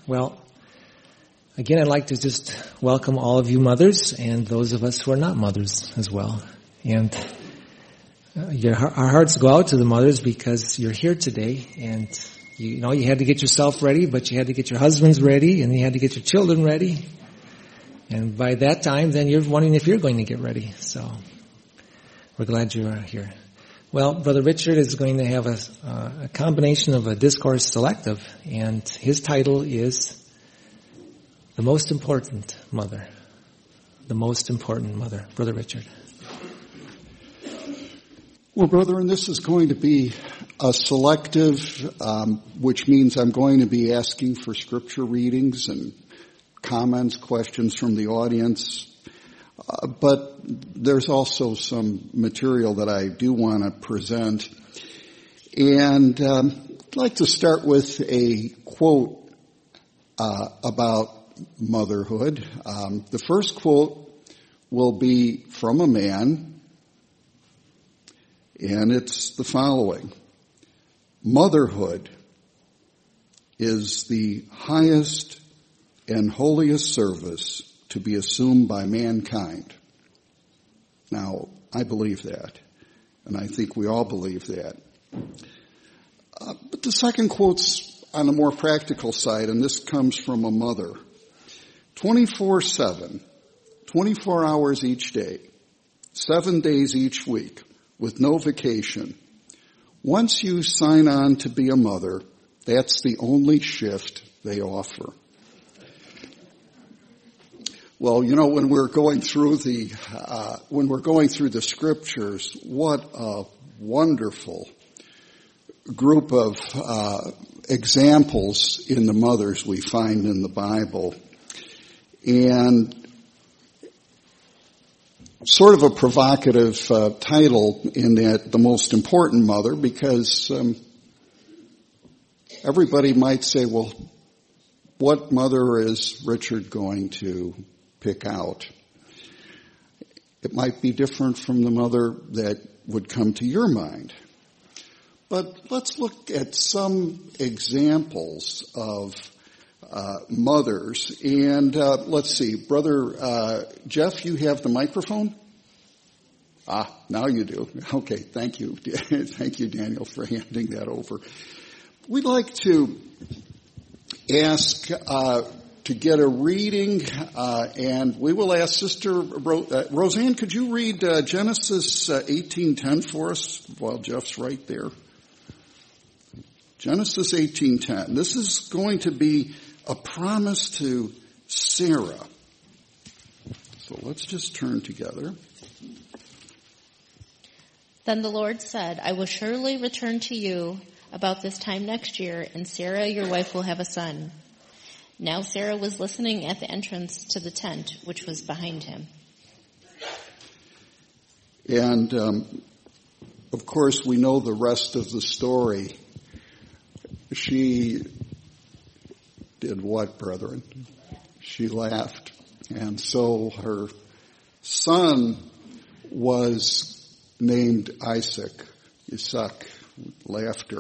Well, again, I'd like to just welcome all of you mothers and those of us who are not mothers as well. And our hearts go out to the mothers because you're here today, and you know you had to get yourself ready, but you had to get your husbands ready, and you had to get your children ready. And by that time, then you're wondering if you're going to get ready. So we're glad you are here. Well, Brother Richard is going to have a combination of a discourse selective, and his title is The Most Important Mother. The Most Important Mother. Brother Richard. Well, brethren, this is going to be a selective, which means I'm going to be asking for scripture readings and comments, questions from the audience. But there's also some material that I do want to present. And I'd like to start with a quote about motherhood. The first quote will be from a man, and it's the following. Motherhood is the highest and holiest service to be assumed by mankind. Now, I believe that, and I think we all believe that. But the second quote's on a more practical side, and this comes from a mother. 24/7, 24 hours each day, 7 days each week, with no vacation. Once you sign on to be a mother, that's the only shift they offer. Well, you know, when we're going through the scriptures, what a wonderful group of examples in the mothers we find in the Bible. And sort of a provocative title in that the most important mother, because everybody might say, well, what mother is Richard going to pick out? It might be different from the mother that would come to your mind. But let's look at some examples of mothers. And let's see, Brother Jeff, you have the microphone? Now you do. Okay, thank you. Thank you, Daniel, for handing that over. We'd like to ask to get a reading, and we will ask Sister Roseanne, could you read Genesis 18:10 for us while Jeff's right there? Genesis 18:10. This is going to be a promise to Sarah. So let's just turn together. Then the Lord said, I will surely return to you about this time next year, and Sarah, your wife, will have a son. Now Sarah was listening at the entrance to the tent, which was behind him. And, of course, we know the rest of the story. She did what, brethren? She laughed. And so her son was named Isaac, laughter.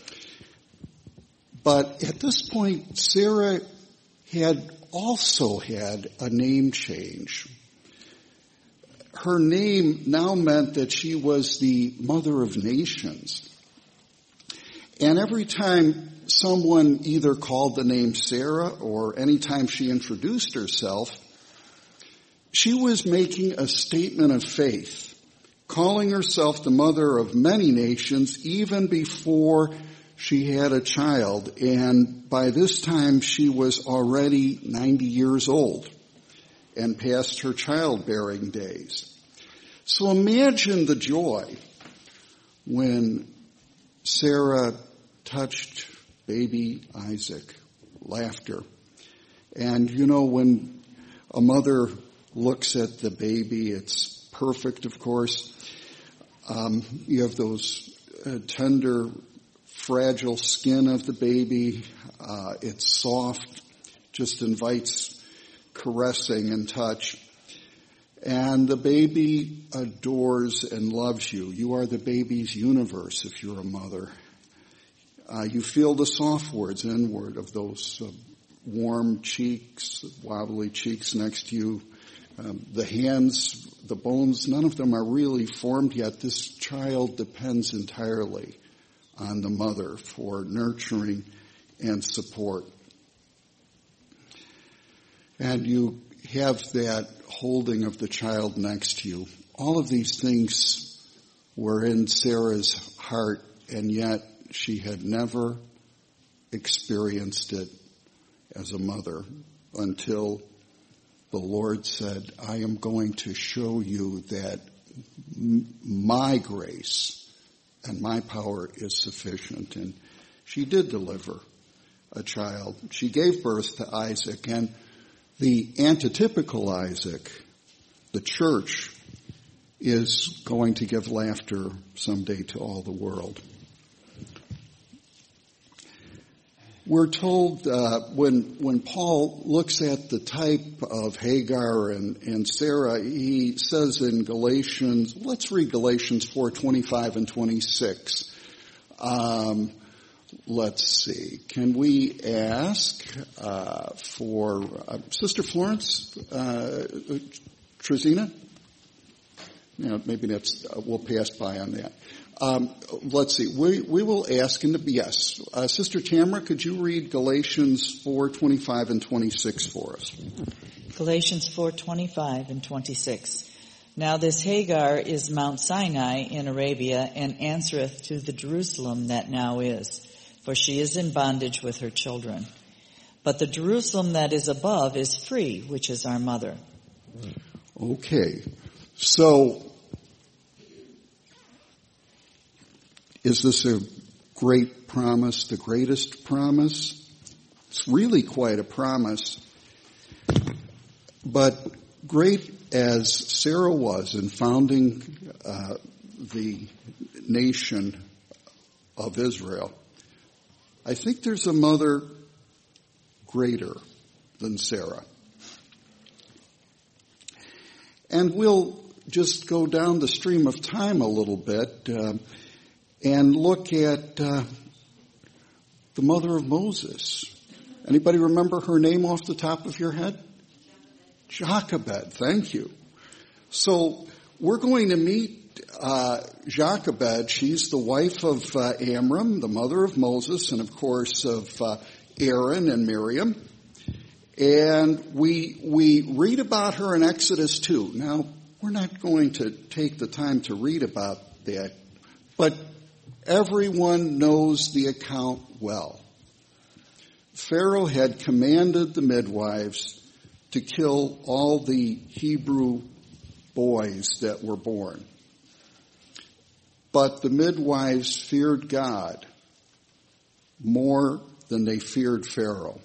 But at this point, Sarah had also had a name change. Her name now meant that she was the mother of nations. And every time someone either called the name Sarah or any time she introduced herself, she was making a statement of faith, calling herself the mother of many nations even before she had a child. And by this time, she was already 90 years old and past her childbearing days. So imagine the joy when Sarah touched baby Isaac. Laughter. And you know, when a mother looks at the baby, it's perfect, of course. You have those tender, fragile skin of the baby. It's soft, just invites caressing and touch. And the baby adores and loves you. You are the baby's universe if you're a mother. You feel the soft words inward of those warm cheeks, wobbly cheeks next to you. The hands, the bones, none of them are really formed yet. This child depends entirely on the mother for nurturing and support. And you have that holding of the child next to you. All of these things were in Sarah's heart, and yet she had never experienced it as a mother until the Lord said, I am going to show you that my grace and my power is sufficient. And she did deliver a child. She gave birth to Isaac, and the antitypical Isaac, the church, is going to give laughter someday to all the world. We're told when Paul looks at the type of Hagar and Sarah, he says in Galatians, let's read Galatians 4:25 and 26. Let's see. Can we ask for Sister Florence Trezina? Yeah, maybe we'll pass by on that. Let's see. We will ask yes. Sister Tamara, could you read Galatians 4:25 and 26 for us? Galatians 4:25 and 26. Now this Hagar is Mount Sinai in Arabia, and answereth to the Jerusalem that now is, for she is in bondage with her children. But the Jerusalem that is above is free, which is our mother. Okay. So, is this a great promise, the greatest promise? It's really quite a promise. But great as Sarah was in founding the nation of Israel, I think there's a mother greater than Sarah. And we'll just go down the stream of time a little bit and look at the mother of Moses. Anybody remember her name off the top of your head? Jochebed. Thank you. So we're going to meet Jochebed. She's the wife of Amram, the mother of Moses, and of course of Aaron and Miriam. And we read about her in Exodus 2. Now, we're not going to take the time to read about that, but everyone knows the account well. Pharaoh had commanded the midwives to kill all the Hebrew boys that were born. But the midwives feared God more than they feared Pharaoh.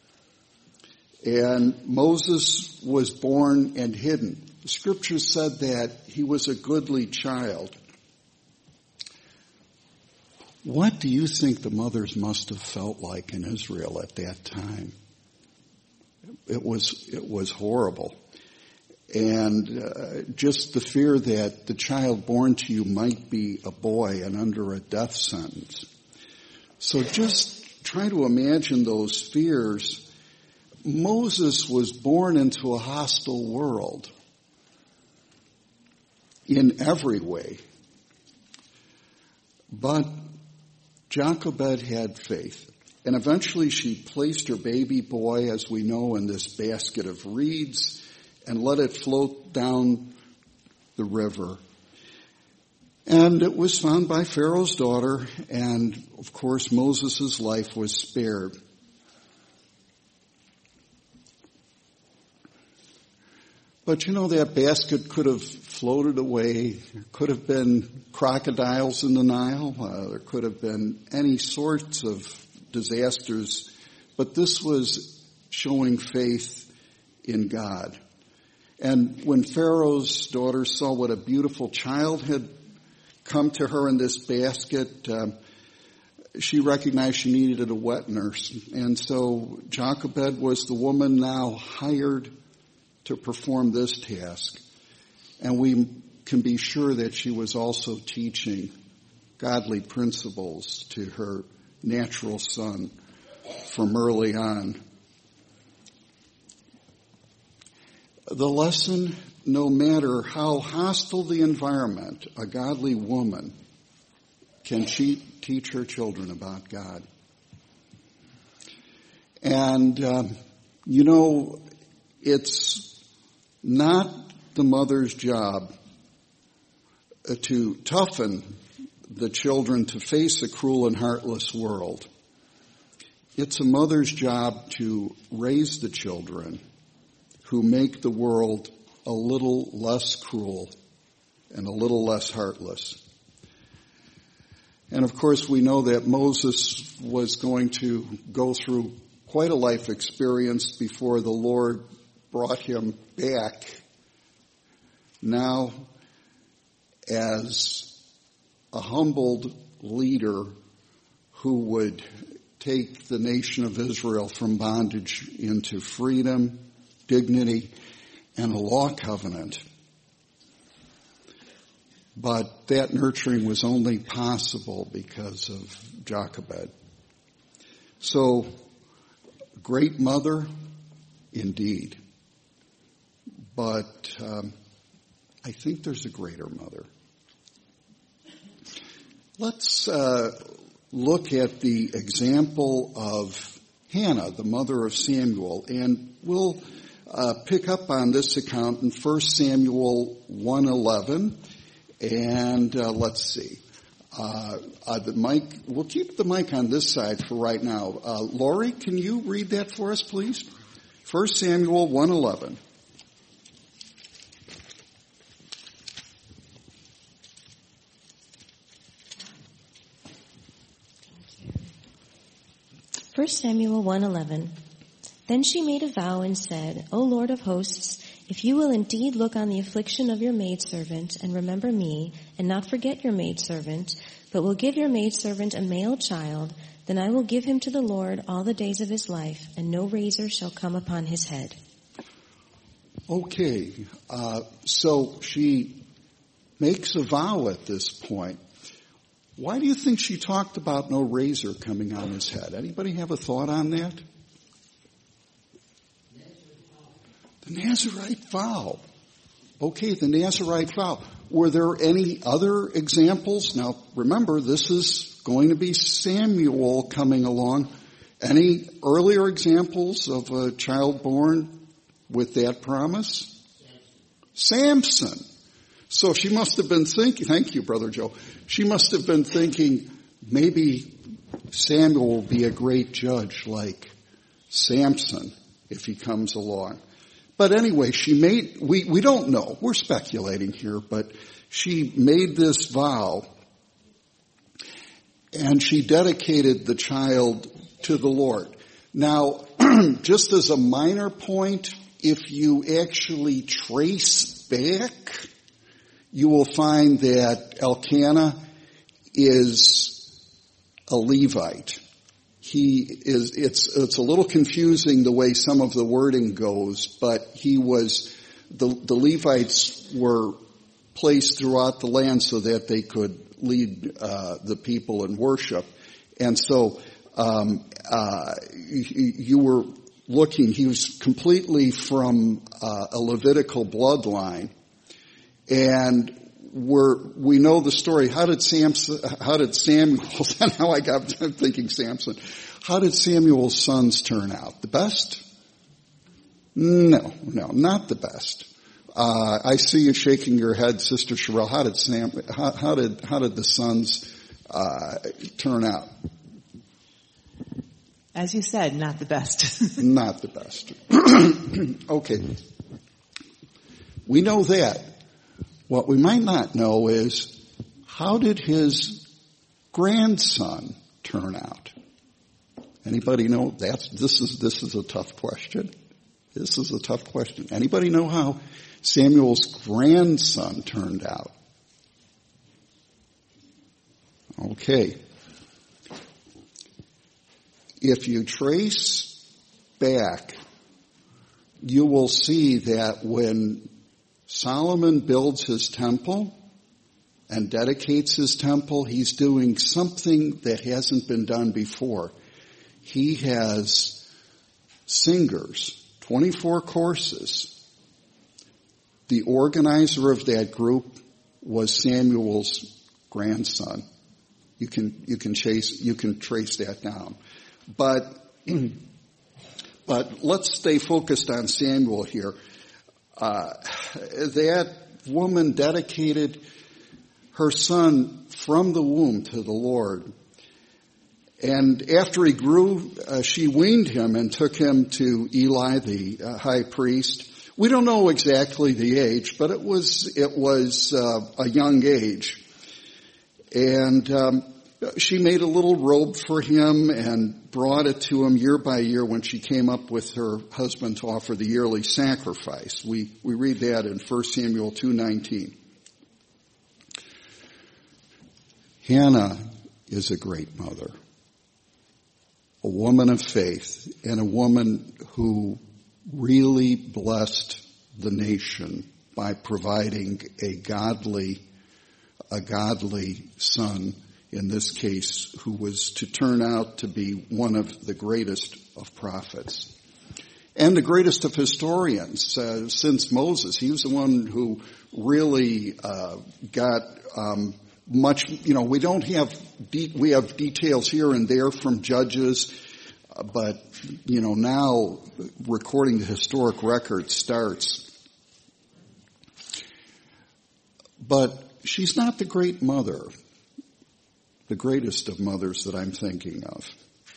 And Moses was born and hidden. The scripture said that he was a goodly child. What do you think the mothers must have felt like in Israel at that time? It was horrible. And just the fear that the child born to you might be a boy and under a death sentence. So just try to imagine those fears. Moses was born into a hostile world in every way. But Jochebed had faith. And eventually she placed her baby boy, as we know, in this basket of reeds and let it float down the river. And it was found by Pharaoh's daughter, and of course Moses' life was spared. But you know, that basket could have floated away. There could have been crocodiles in the Nile. There could have been any sorts of disasters. But this was showing faith in God. And when Pharaoh's daughter saw what a beautiful child had come to her in this basket, she recognized she needed a wet nurse. And so Jochebed was the woman now hired to perform this task. And we can be sure that she was also teaching godly principles to her natural son from early on. the lesson, no matter how hostile the environment, a godly woman can teach her children about God. And, it's not the mother's job to toughen the children to face a cruel and heartless world. It's a mother's job to raise the children who make the world a little less cruel and a little less heartless. And of course, we know that Moses was going to go through quite a life experience before the Lord brought him back. Now, as a humbled leader who would take the nation of Israel from bondage into freedom, dignity, and a law covenant. But that nurturing was only possible because of Jochebed. So, great mother, indeed. But I think there's a greater mother. Let's look at the example of Hannah, the mother of Samuel, and we'll pick up on this account in 1 Samuel 1:11, and let's see. The mic, we'll keep the mic on this side for right now. Lori, can you read that for us, please? 1 Samuel 1:11. First Samuel 1:11. Then she made a vow and said, O Lord of hosts, if you will indeed look on the affliction of your maidservant and remember me, and not forget your maidservant, but will give your maidservant a male child, then I will give him to the Lord all the days of his life, and no razor shall come upon his head. Okay, so she makes a vow at this point. Why do you think she talked about no razor coming on his head? Anybody have a thought on that? The Nazirite vow. Okay, the Nazirite vow. Were there any other examples? Now, remember, this is going to be Samuel coming along. Any earlier examples of a child born with that promise? Samson. So she must have been thinking, thank you, Brother Joe, she must have been thinking, maybe Samuel will be a great judge like Samson if he comes along. But anyway, we don't know, we're speculating here, but she made this vow and she dedicated the child to the Lord. Now, just as a minor point, if you actually trace back, you will find that Elkanah is a Levite. It's a little confusing the way some of the wording goes, but he was, the Levites were placed throughout the land so that they could lead the people in worship. And so you were looking, he was completely from a Levitical bloodline. And we know the story. How did Samuel, now I'm thinking Samson. How did Samuel's sons turn out? The best? No, not the best. I see you shaking your head, Sister Sherelle. How did the sons, turn out? As you said, not the best. Not the best. Okay. We know that. What we might not know is, how did his grandson turn out? Anybody know? This is a tough question. This is a tough question. Anybody know how Samuel's grandson turned out? Okay. If you trace back, you will see that when Solomon builds his temple and dedicates his temple, he's doing something that hasn't been done before. He has singers, 24 courses, The organizer of that group was Samuel's grandson. You can trace that down. But let's stay focused on Samuel here. That woman dedicated her son from the womb to the Lord. And after he grew, she weaned him and took him to Eli, the high priest. We don't know exactly the age, but it was a young age. And she made a little robe for him and brought it to him year by year when she came up with her husband to offer the yearly sacrifice. We read that in 1 Samuel 2:19. Hannah is a great mother, a woman of faith, and a woman who really blessed the nation by providing a godly son, in this case, who was to turn out to be one of the greatest of prophets and the greatest of historians since Moses. He was the one who really got much. We don't have we have details here and there from Judges, but now recording the historic record starts. But she's not the great mother, the greatest of mothers that I'm thinking of.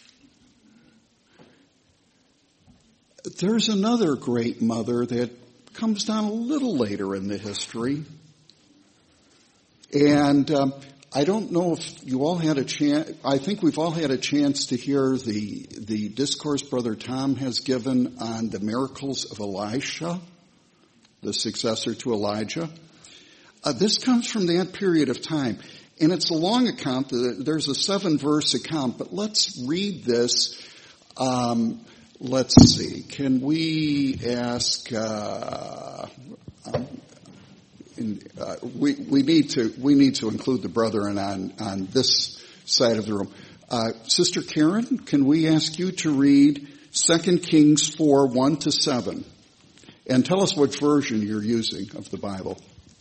There's another great mother that comes down a little later in the history. And I don't know if you all had a chance. I think we've all had a chance to hear the discourse Brother Tom has given on the miracles of Elisha, the successor to Elijah. This comes from that period of time. And it's a long account. There's a 7-verse account. But let's read this. Let's see. Can we ask... we need to include the brethren on this side of the room. Sister Karen, can we ask you to read 2 Kings 4, 1-7? And tell us what version you're using of the Bible.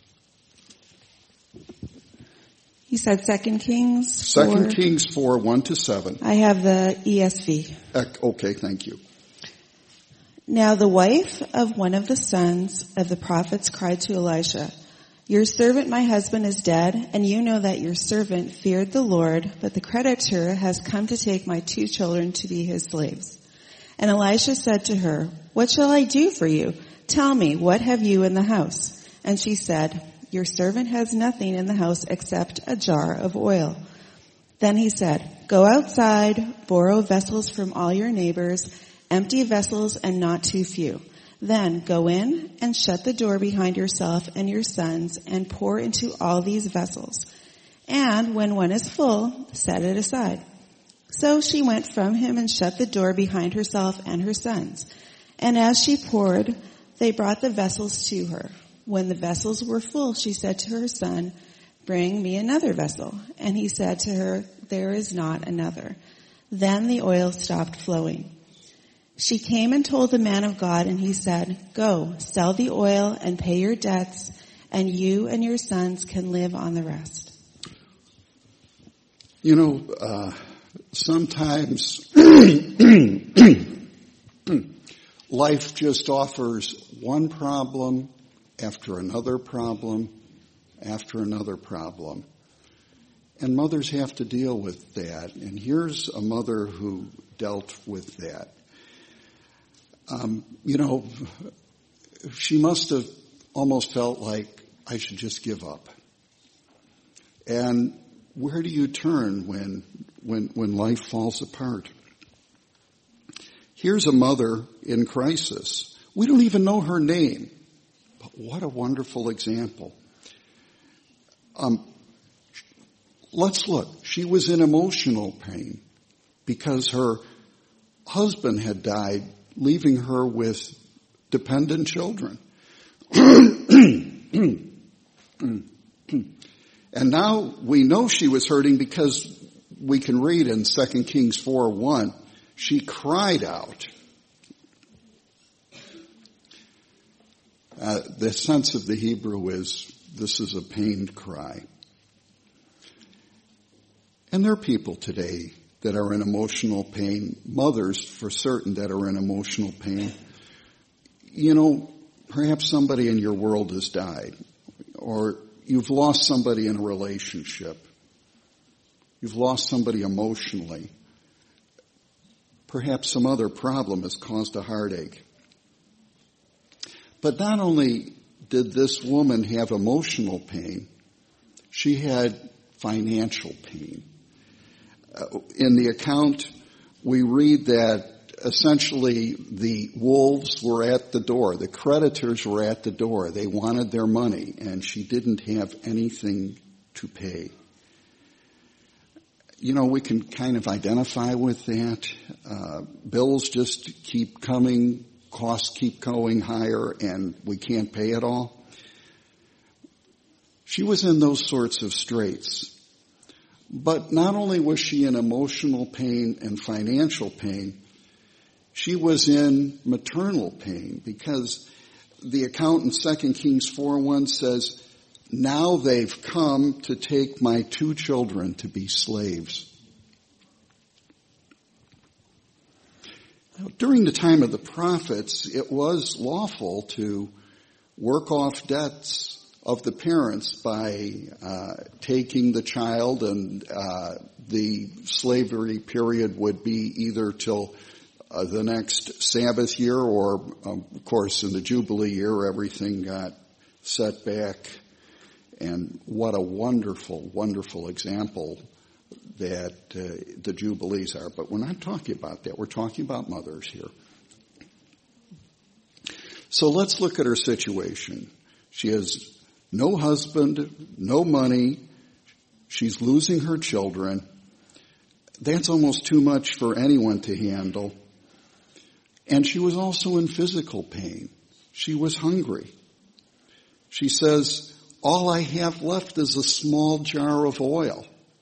You said 2 Kings 4? 2 Kings 4, 1-7. I have the ESV. Okay, thank you. Now the wife of one of the sons of the prophets cried to Elisha, "Your servant my husband is dead, and you know that your servant feared the Lord, but the creditor has come to take my 2 children to be his slaves." And Elisha said to her, "What shall I do for you? Tell me, what have you in the house?" And she said, "Your servant has nothing in the house except a jar of oil." Then he said, "Go outside, borrow vessels from all your neighbors, empty vessels and not too few. Then go in and shut the door behind yourself and your sons and pour into all these vessels. And when one is full, set it aside." So she went from him and shut the door behind herself and her sons. And as she poured, they brought the vessels to her. When the vessels were full, she said to her son, "Bring me another vessel." And he said to her, "There is not another." Then the oil stopped flowing. She came and told the man of God, and he said, "Go, sell the oil and pay your debts, and you and your sons can live on the rest." Sometimes life just offers one problem after another problem after another problem. And mothers have to deal with that. And here's a mother who dealt with that. She must have almost felt like, I should just give up. And where do you turn when life falls apart? Here's a mother in crisis. We don't even know her name, but what a wonderful example. Let's look. She was in emotional pain because her husband had died, leaving her with dependent children. And now we know she was hurting because we can read in 2 Kings 4:1, she cried out. The sense of the Hebrew is, this is a pained cry. And there are people today that are in emotional pain, mothers for certain that are in emotional pain. You know, perhaps somebody in your world has died, or you've lost somebody in a relationship. You've lost somebody emotionally. Perhaps some other problem has caused a heartache. But not only did this woman have emotional pain, she had financial pain. In the account, we read that essentially the wolves were at the door. The creditors were at the door. They wanted their money, and she didn't have anything to pay. You know, we can kind of identify with that. Bills just keep coming, costs keep going higher, and we can't pay it all. She was in those sorts of straits. But not only was she in emotional pain and financial pain, she was in maternal pain, because the account in 2 Kings 4:1 says, now they've come to take my 2 children to be slaves. Now, during the time of the prophets, it was lawful to work off debts of the parents by taking the child, and the slavery period would be either till the next Sabbath year, or of course in the Jubilee year everything got set back. And what a wonderful, wonderful example that the Jubilees are. But we're not talking about that. We're talking about mothers here. So let's look at her situation. She has no husband, no money. She's losing her children. That's almost too much for anyone to handle. And she was also in physical pain. She was hungry. She says, all I have left is a small jar of oil.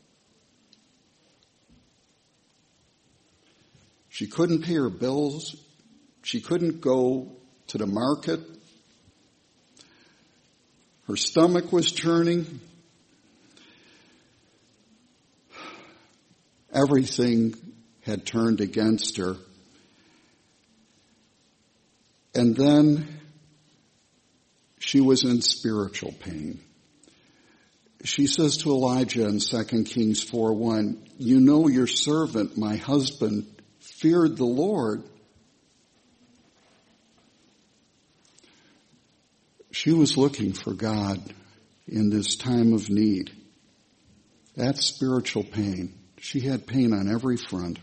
She couldn't pay her bills. She couldn't go to the market. Her stomach was churning. Everything had turned against her. And then she was in spiritual pain. She says to Elijah in 2 Kings 4:1, you know your servant, my husband, feared the Lord. She was looking for God in this time of need. That's spiritual pain. She had pain on every front.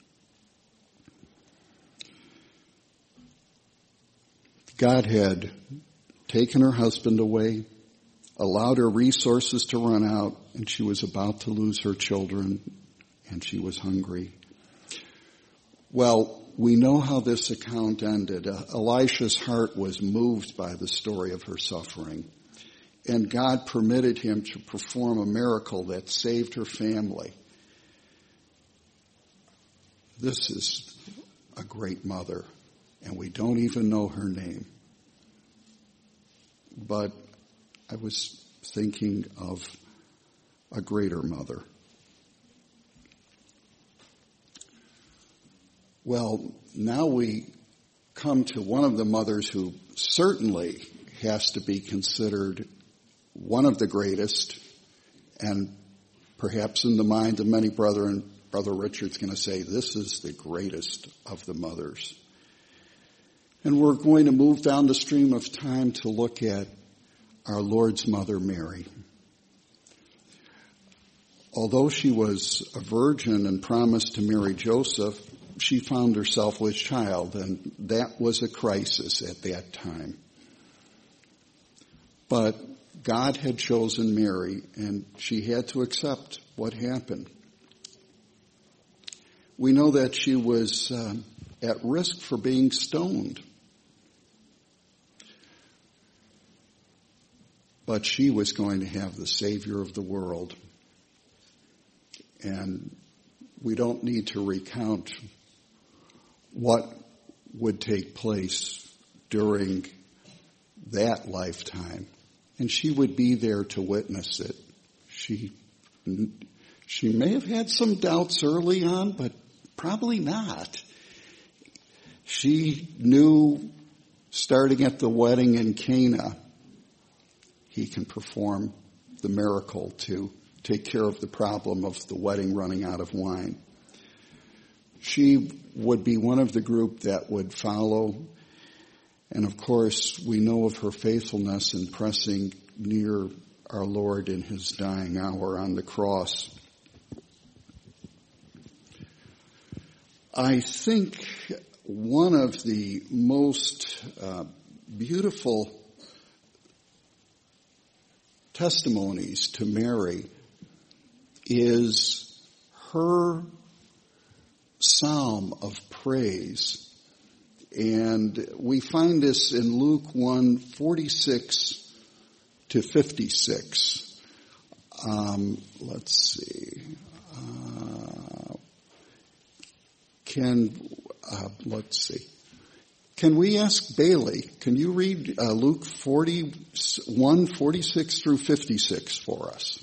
God had taken her husband away, allowed her resources to run out, and she was about to lose her children, and she was hungry. Well, we know how this account ended. Elisha's heart was moved by the story of her suffering, and God permitted him to perform a miracle that saved her family. This is a great mother, and we don't even know her name. But I was thinking of a greater mother. Well, now we come to one of the mothers who certainly has to be considered one of the greatest, and perhaps in the mind of many brethren, Brother Richard's going to say this is the greatest of the mothers. And we're going to move down the stream of time to look at our Lord's mother, Mary. Although she was a virgin and promised to marry Joseph, she found herself with child, and that was a crisis at that time. But God had chosen Mary, and she had to accept what happened. We know that she was at risk for being stoned. But she was going to have the Savior of the world. And we don't need to recount what would take place during that lifetime. And she would be there to witness it. She may have had some doubts early on, but probably not. She knew, starting at the wedding in Cana, he can perform the miracle to take care of the problem of the wedding running out of wine. She would be one of the group that would follow. And of course, we know of her faithfulness in pressing near our Lord in his dying hour on the cross. I think one of the most beautiful testimonies to Mary is her psalm of praise. And we find this in Luke 1:46 to 56. Let's see. Let's see. Can we ask Bailey, can you read Luke 41:46 through 56 for us?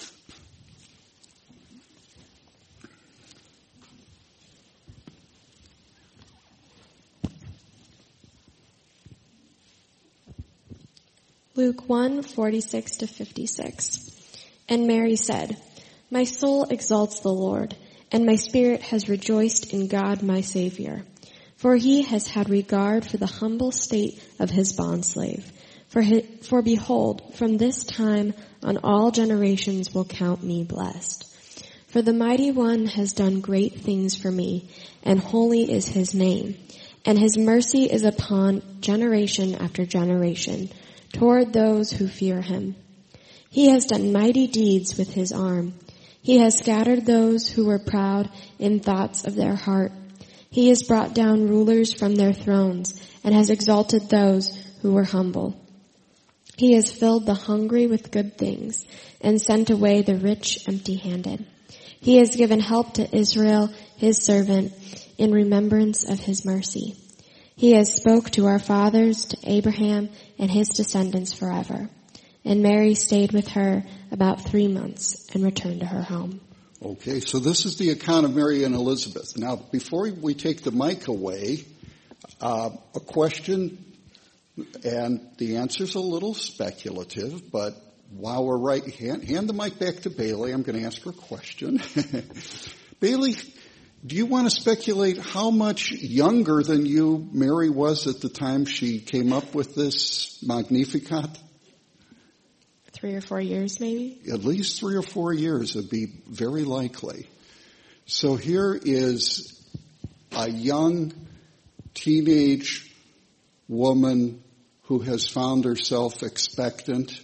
Luke 1:46 to 56. And Mary said, "My soul exalts the Lord, and my spirit has rejoiced in God my Savior. For he has had regard for the humble state of his bondslave. For behold, from this time on all generations will count me blessed. For the Mighty One has done great things for me, and holy is his name. And his mercy is upon generation after generation, toward those who fear him. He has done mighty deeds with his arm. He has scattered those who were proud in thoughts of their heart. He has brought down rulers from their thrones and has exalted those who were humble. He has filled the hungry with good things and sent away the rich empty-handed. He has given help to Israel, his servant, in remembrance of his mercy. He has spoke to our fathers, to Abraham and his descendants forever." And Mary stayed with her about 3 months and returned to her home. Okay, so this is the account of Mary and Elizabeth. Now, before we take the mic away, a question, and the answer's a little speculative, but while we're hand the mic back to Bailey. I'm going to ask her a question. Bailey, do you want to speculate how much younger than you Mary was at the time she came up with this Magnificat? 3 or 4 years, maybe? At least 3 or 4 years would be very likely. So here is a young teenage woman who has found herself expectant.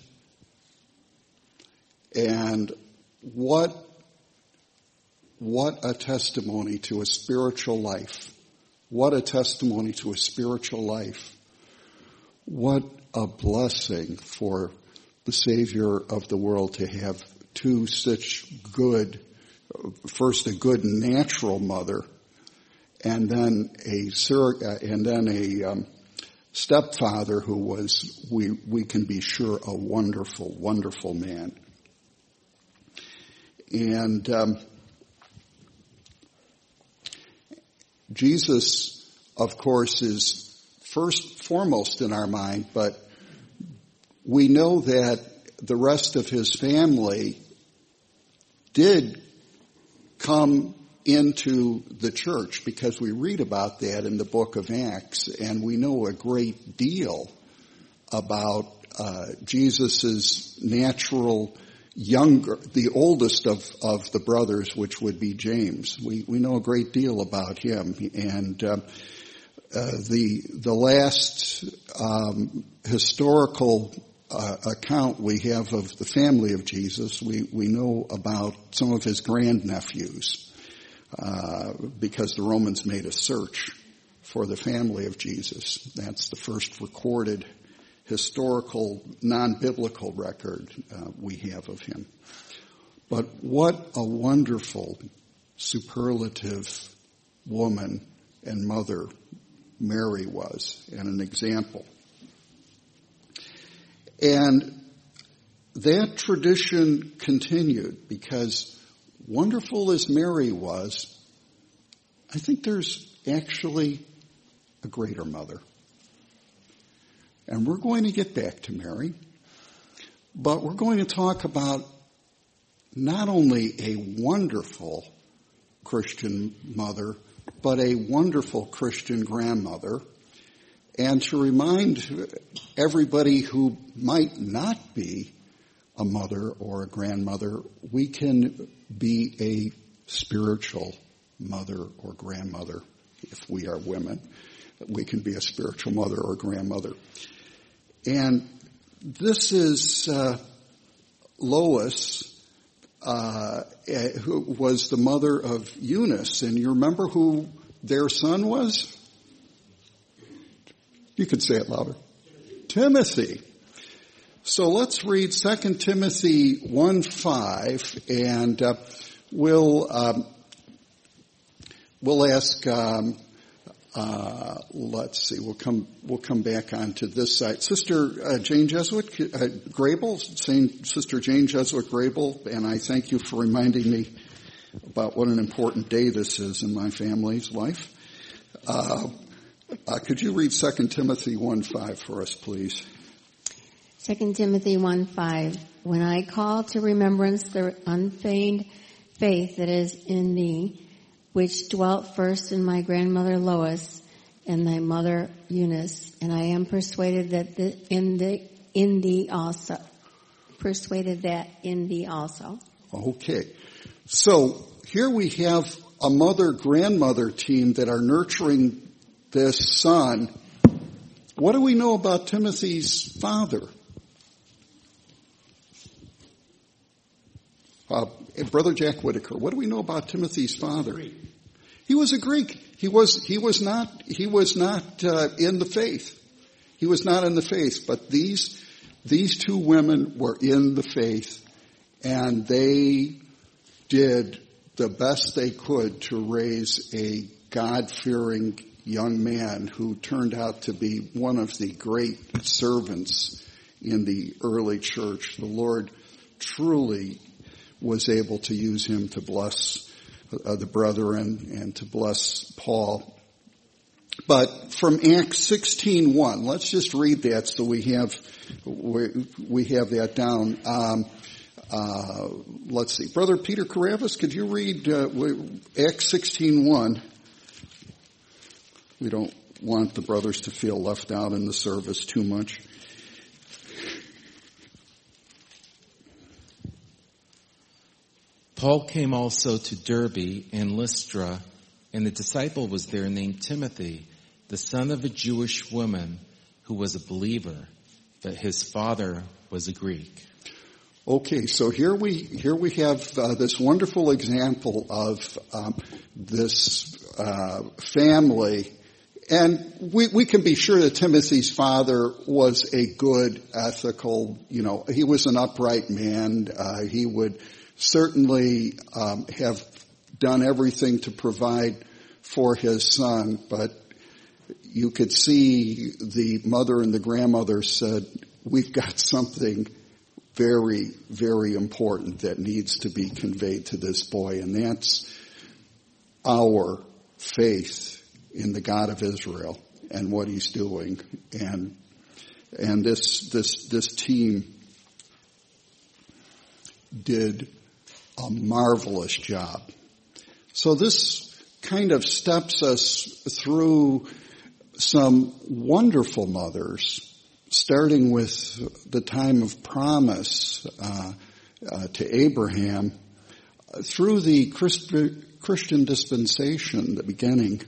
And what a testimony to a spiritual life. What a testimony to a spiritual life. What a blessing for the Savior of the world to have two such good, first a good natural mother, and then a stepfather who was, we can be sure, a wonderful, wonderful man. And Jesus, of course, is foremost in our mind, but we know that the rest of his family did come into the church, because we read about that in the book of Acts, and we know a great deal about Jesus's natural the oldest of the brothers, which would be James. We know a great deal about him, and the last historical account we have of the family of Jesus, we know about some of his grandnephews, because the Romans made a search for the family of Jesus. That's the first recorded historical, non-biblical record we have of him. But what a wonderful, superlative woman and mother Mary was, and an example. And that tradition continued because wonderful as Mary was, I think there's actually a greater mother. And we're going to get back to Mary, but we're going to talk about not only a wonderful Christian mother, but a wonderful Christian grandmother, and to remind everybody who might not be a mother or a grandmother, we can be a spiritual mother or grandmother. If we are women, we can be a spiritual mother or grandmother. And this is Lois, who was the mother of Eunice. And you remember who their son was? You could say it louder. Timothy. So let's read 2 Timothy 1:5, and we'll ask. Let's see. We'll come back onto this side. Sister Jane Jesuit Grable, Sister Jane Jesuit Grable, and I thank you for reminding me about what an important day this is in my family's life. Could you read 2 Timothy 1:5 for us, please? 2 Timothy 1:5. When I call to remembrance the unfeigned faith that is in thee, which dwelt first in my grandmother Lois and thy mother Eunice, and I am persuaded that in thee also. Okay. So here we have a mother-grandmother team that are nurturing this son. What do we know about Timothy's father? Brother Jack Whitaker, what do we know about Timothy's father? He was a Greek. He was not in the faith. He was not in the faith, but these two women were in the faith, and they did the best they could to raise a God-fearing young man who turned out to be one of the great servants in the early church. The Lord truly was able to use him to bless the brethren and to bless Paul. But from Acts 16:1, let's just read that so we have that down. Let's see. Brother Peter Karavis, could you read Acts 16:1? We don't want the brothers to feel left out in the service too much. Paul came also to Derbe and Lystra, and the disciple was there named Timothy, the son of a Jewish woman who was a believer, but his father was a Greek. Okay, so here we have this wonderful example of this family, and we can be sure that Timothy's father was a good, ethical, he was an upright man. He would certainly have done everything to provide for his son, but you could see the mother and the grandmother said, we've got something very, very important that needs to be conveyed to this boy, and that's our faith in the God of Israel and what he's doing. And this team did a marvelous job. So this kind of steps us through some wonderful mothers, starting with the time of promise to Abraham, through the Christian dispensation, the beginning.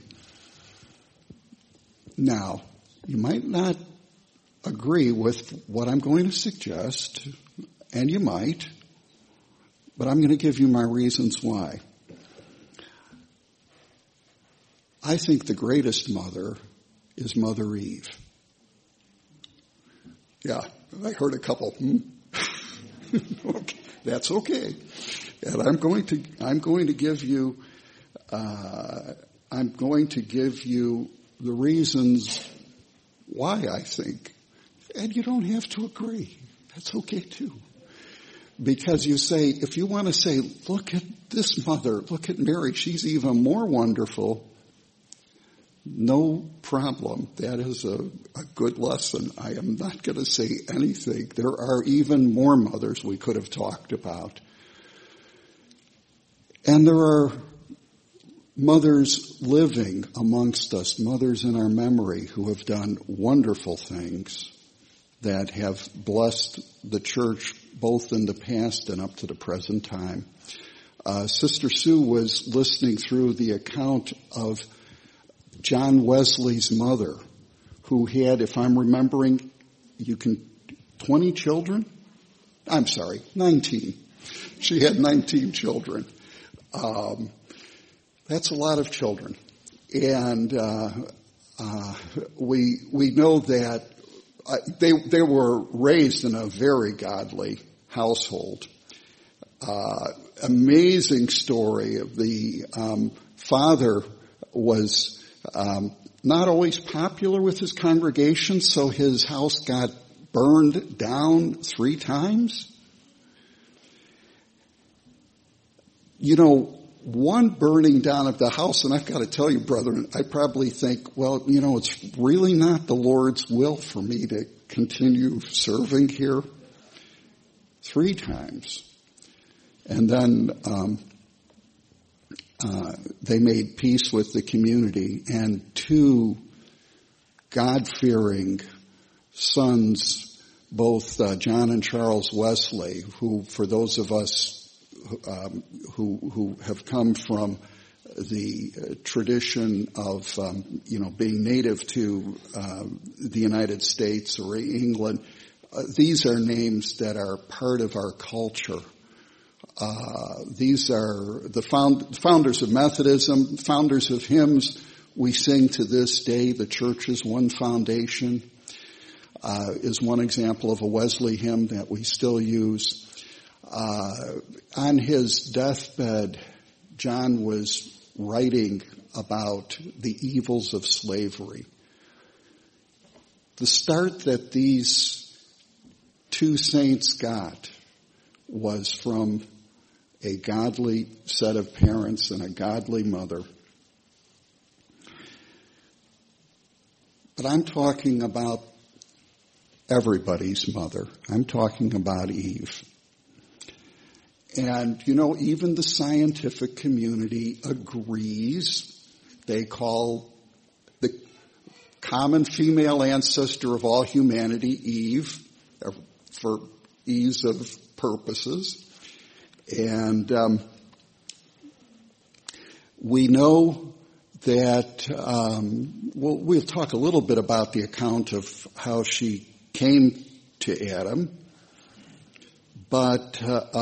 Now, you might not agree with what I'm going to suggest, and you might, but I'm going to give you my reasons why. I think the greatest mother is Mother Eve. Yeah, I heard a couple. Okay, that's okay. And I'm going to give you the reasons why I think And you don't have to agree. That's okay too. Because you say, if you want to say, look at this mother, look at Mary, she's even more wonderful, no problem. That is a good lesson. I am not going to say anything. There are even more mothers we could have talked about. And there are mothers living amongst us, mothers in our memory who have done wonderful things that have blessed the church both in the past and up to the present time. Sister Sue was listening through the account of John Wesley's mother, who had, if I'm remembering, 20 children? I'm sorry, 19. She had 19 children. That's a lot of children. And we know that they were raised in a very godly household. Amazing story of the father was not always popular with his congregation, so his house got burned down 3 times. You know, one burning down of the house, and I've got to tell you, brethren, I probably think, well, you know, it's really not the Lord's will for me to continue serving here. 3 times. And then they made peace with the community, and 2 God-fearing sons, both John and Charles Wesley, who, for those of us who have come from the tradition of being native to the United States or England, these are names that are part of our culture. These are the founders of Methodism, founders of hymns we sing to this day. The church's one foundation is one example of a Wesley hymn that we still use. On his deathbed, John was writing about the evils of slavery. The start that these 2 saints got was from a godly set of parents and a godly mother. But I'm talking about everybody's mother. I'm talking about Eve. And, you know, even the scientific community agrees. They call the common female ancestor of all humanity Eve, for ease of purposes. And we know that, we'll talk a little bit about the account of how she came to Adam. But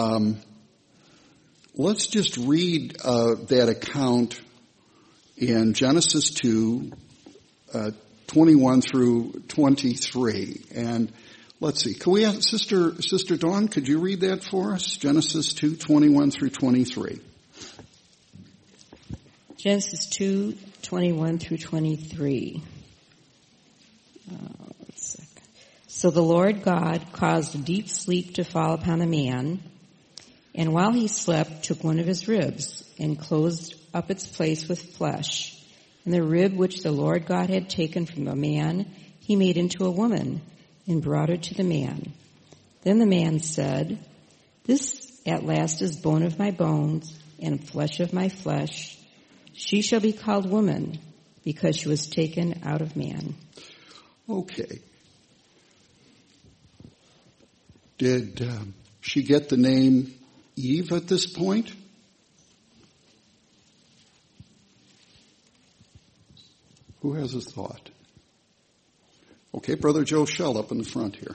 let's just read that account in Genesis 2, 21 through 23. And let's see. Can we have Sister Dawn, could you read that for us? Genesis 2, 21 through 23. Genesis 2, 21 through 23. So the Lord God caused a deep sleep to fall upon the man, and while he slept, took one of his ribs and closed up its place with flesh. And the rib which the Lord God had taken from the man, he made into a woman and brought her to the man. Then the man said, "This at last is bone of my bones and flesh of my flesh. She shall be called woman because she was taken out of man." Okay. Did she get the name Eve at this point? Who has a thought? Okay, Brother Joe Shell up in the front here.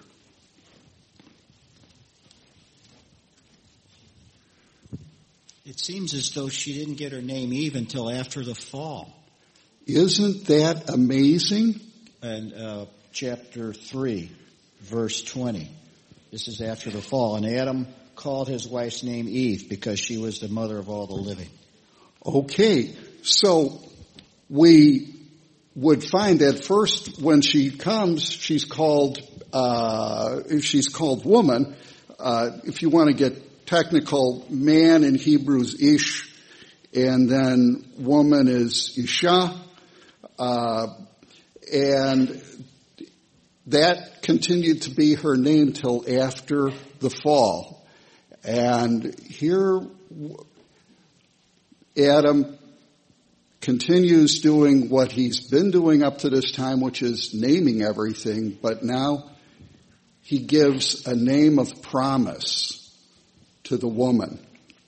It seems as though she didn't get her name Eve until after the fall. Isn't that amazing? And chapter 3, verse 20. This is after the fall. And Adam called his wife's name Eve because she was the mother of all the living. Okay, so we would find that first when she comes, she's called she's called woman. If you want to get technical, man in Hebrew is ish, and then woman is isha, and that continued to be her name till after the fall. And here Adam continues doing what he's been doing up to this time, which is naming everything, but now he gives a name of promise to the woman.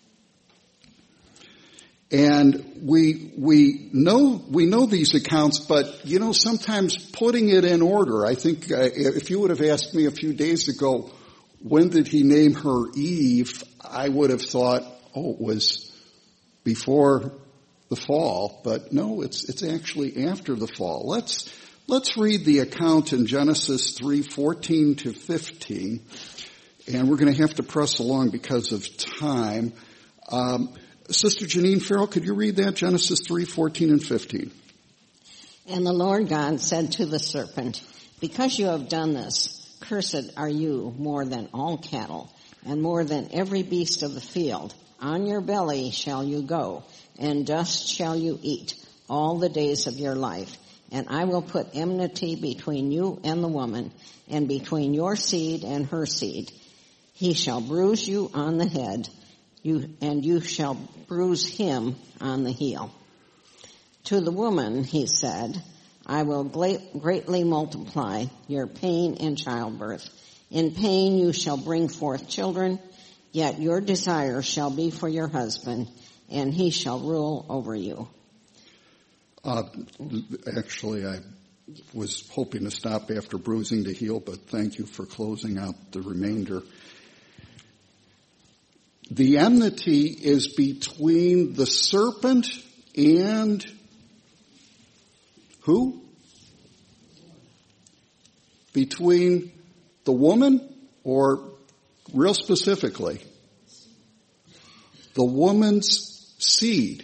And we know these accounts, but sometimes putting it in order. I think if you would have asked me a few days ago, when did he name her Eve, I would have thought, it was before the fall. But no, it's actually after the fall. Let's read the account in Genesis 3:14 to 15, and we're going to have to press along because of time. Sister Janine Farrell, could you read that, Genesis 3:14 and 15? And the Lord God said to the serpent, because you have done this, cursed are you more than all cattle, and more than every beast of the field. On your belly shall you go, and dust shall you eat all the days of your life. And I will put enmity between you and the woman, and between your seed and her seed. He shall bruise you on the head, and you shall bruise him on the heel. To the woman he said, I will greatly multiply your pain in childbirth. In pain you shall bring forth children, yet your desire shall be for your husband, and he shall rule over you. Actually, I was hoping to stop after bruising the heel, but thank you for closing out the remainder. The enmity is between the serpent and who? Between the woman, or real specifically, the woman's seed.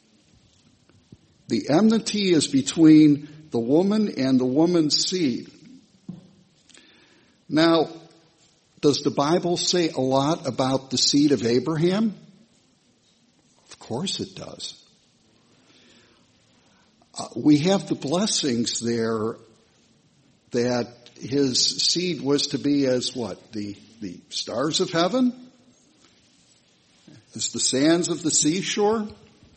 The enmity is between the woman and the woman's seed. Now, does the Bible say a lot about the seed of Abraham? Of course it does. We have the blessings there that his seed was to be as what? The stars of heaven? As the sands of the seashore?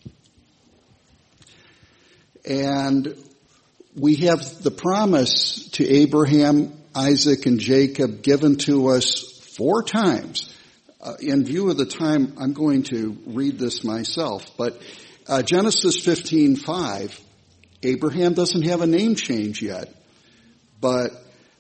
And we have the promise to Abraham, Isaac, and Jacob given to us 4 times. In view of the time, I'm going to read this myself. But Genesis 15:5, Abraham doesn't have a name change yet. But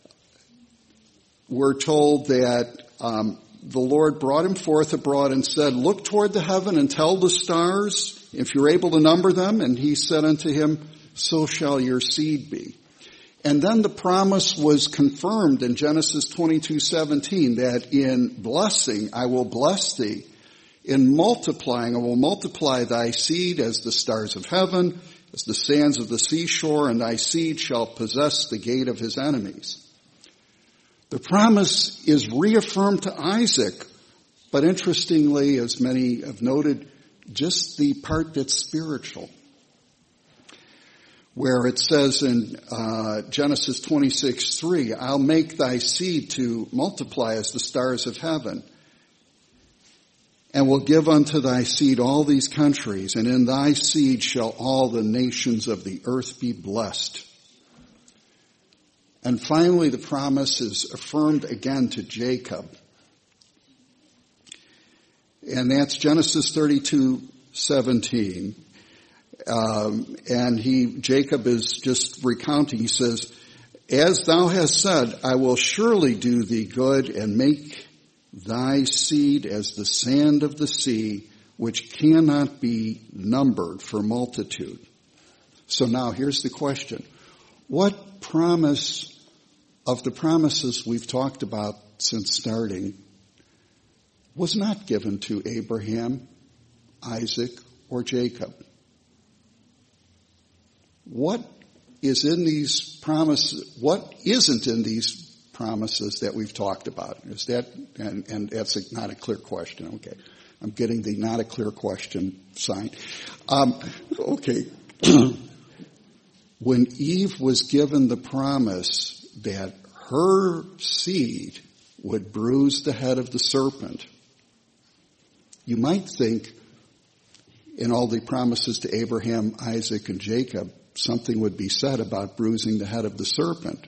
we're told that the Lord brought him forth abroad and said, look toward the heaven and tell the stars, if you're able to number them. And he said unto him, so shall your seed be. And then the promise was confirmed in Genesis 22:17 that in blessing I will bless thee. In multiplying I will multiply thy seed as the stars of heaven, as the sands of the seashore, and thy seed shall possess the gate of his enemies. The promise is reaffirmed to Isaac, but interestingly, as many have noted, just the part that's spiritual. Where it says in Genesis 26:3, I'll make thy seed to multiply as the stars of heaven, and will give unto thy seed all these countries, and in thy seed shall all the nations of the earth be blessed. And finally, the promise is affirmed again to Jacob. And that's Genesis 32:17. And Jacob is just recounting. He says, as thou hast said, I will surely do thee good and make thy seed as the sand of the sea, which cannot be numbered for multitude. So now here's the question. What promise of the promises we've talked about since starting was not given to Abraham, Isaac, or Jacob? What is in these promises? What isn't in these promises that we've talked about? Is that, and that's not a clear question. Okay. I'm getting the not a clear question sign. Okay. When Eve was given the promise that her seed would bruise the head of the serpent, you might think in all the promises to Abraham, Isaac, and Jacob, something would be said about bruising the head of the serpent.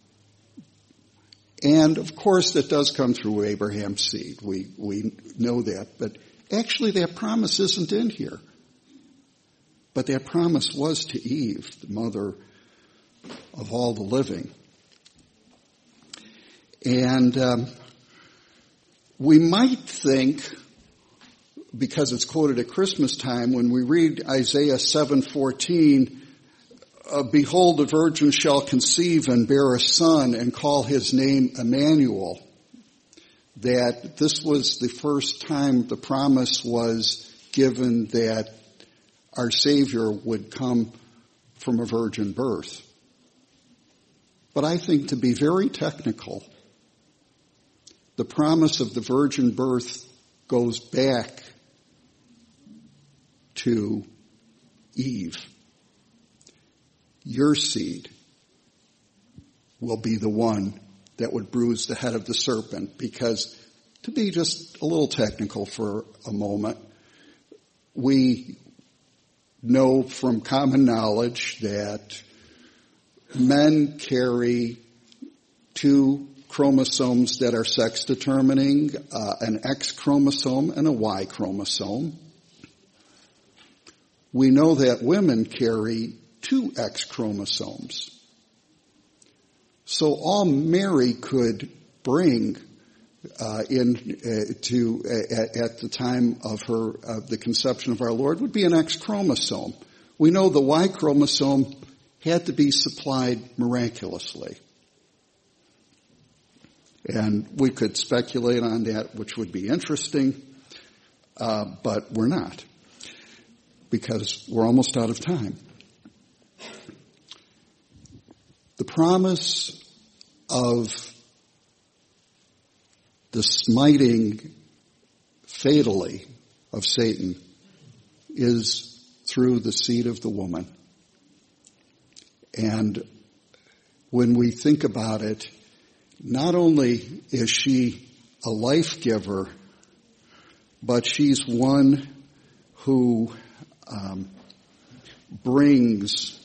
And of course that does come through Abraham's seed. We know that. But actually that promise isn't in here. But that promise was to Eve, the mother of all the living. And we might think, because it's quoted at Christmas time, when we read Isaiah 7:14, behold, the virgin shall conceive and bear a son and call his name Emmanuel, that this was the first time the promise was given that our Savior would come from a virgin birth. But I think, to be very technical, the promise of the virgin birth goes back to Eve. Your seed will be the one that would bruise the head of the serpent, because, to be just a little technical for a moment, we know from common knowledge that men carry 2 chromosomes that are sex determining, an X chromosome and a Y chromosome. We know that women carry 2 X chromosomes. So all Mary could bring at the time of the conception of our Lord would be an X chromosome. We know the Y chromosome had to be supplied miraculously. And we could speculate on that, which would be interesting, but we're not, because we're almost out of time. The promise of the smiting fatally of Satan is through the seed of the woman. And when we think about it, not only is she a life giver, but she's one who brings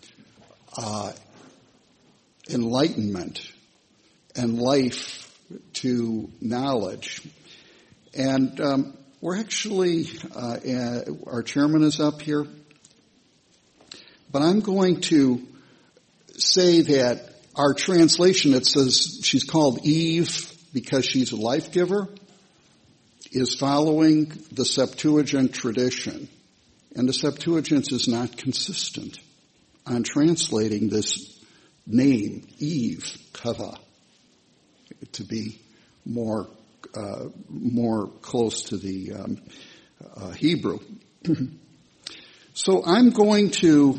enlightenment and life to knowledge. And we're actually, our chairman is up here, but I'm going to say that our translation, it says she's called Eve because she's a life giver, is following the Septuagint tradition. And the Septuagint is not consistent on translating this name, Eve, Kava, to be more close to the Hebrew. So I'm going to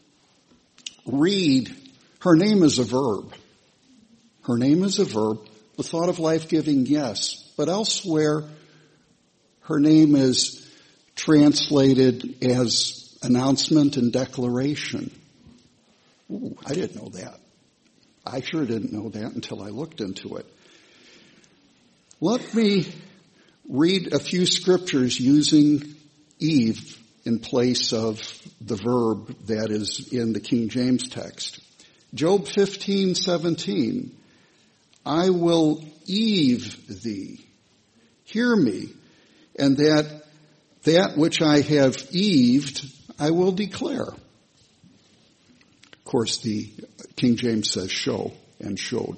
read. Her name is a verb. Her name is a verb. The thought of life-giving, yes. But elsewhere, her name is translated as announcement and declaration. Ooh, I didn't know that. I sure didn't know that until I looked into it. Let me read a few scriptures using Eve in place of the verb that is in the King James text. Job 15:17, I will Eve thee, hear me, and that which I have Eved I will declare. Of course, the King James says show and showed.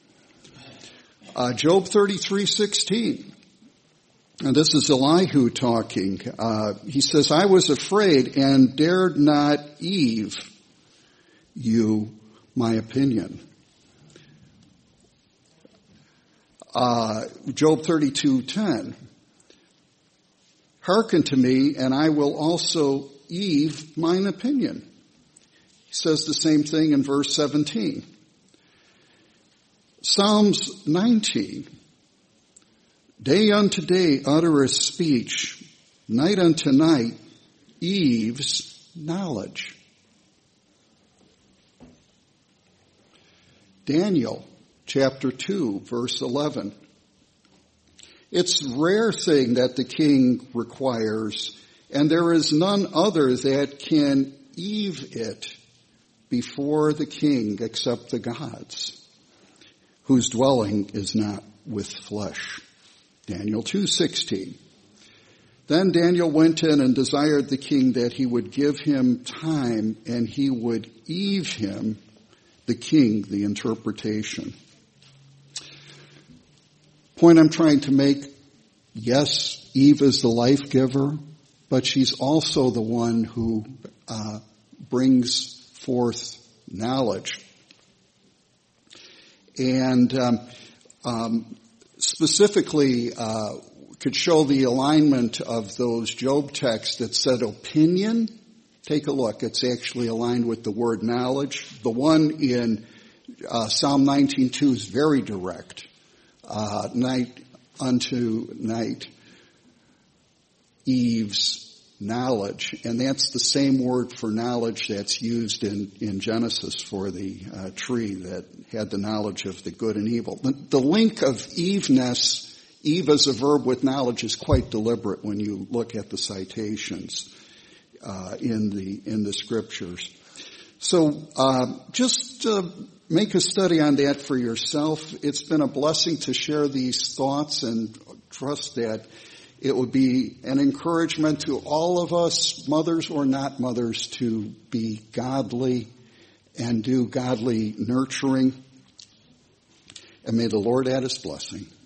Job 33:16, and this is Elihu talking. He says, I was afraid and dared not Eve you my opinion. Job 32:10, hearken to me, and I will also Eve mine opinion. He says the same thing in verse 17. Psalms 19. Day unto day uttereth speech, night unto night Eve's knowledge. Daniel chapter 2 verse 11. It's a rare thing that the king requires, and there is none other that can Eve it before the king except the gods, whose dwelling is not with flesh. Daniel 2:16. Then Daniel went in and desired the king that he would give him time and he would Eve him, the king, the interpretation. Point I'm trying to make, yes, Eve is the life giver, but she's also the one who brings forth knowledge. And specifically could show the alignment of those Job texts that said opinion. Take a look. It's actually aligned with the word knowledge. The one in Psalm 19:2 is very direct. Night unto night, Eve's knowledge. And that's the same word for knowledge that's used in Genesis for the tree that had the knowledge of the good and evil. The link of Eveness, Eve as a verb with knowledge, is quite deliberate when you look at the citations in the scriptures. So just make a study on that for yourself. It's been a blessing to share these thoughts, and trust that it would be an encouragement to all of us, mothers or not mothers, to be godly and do godly nurturing. And may the Lord add his blessing.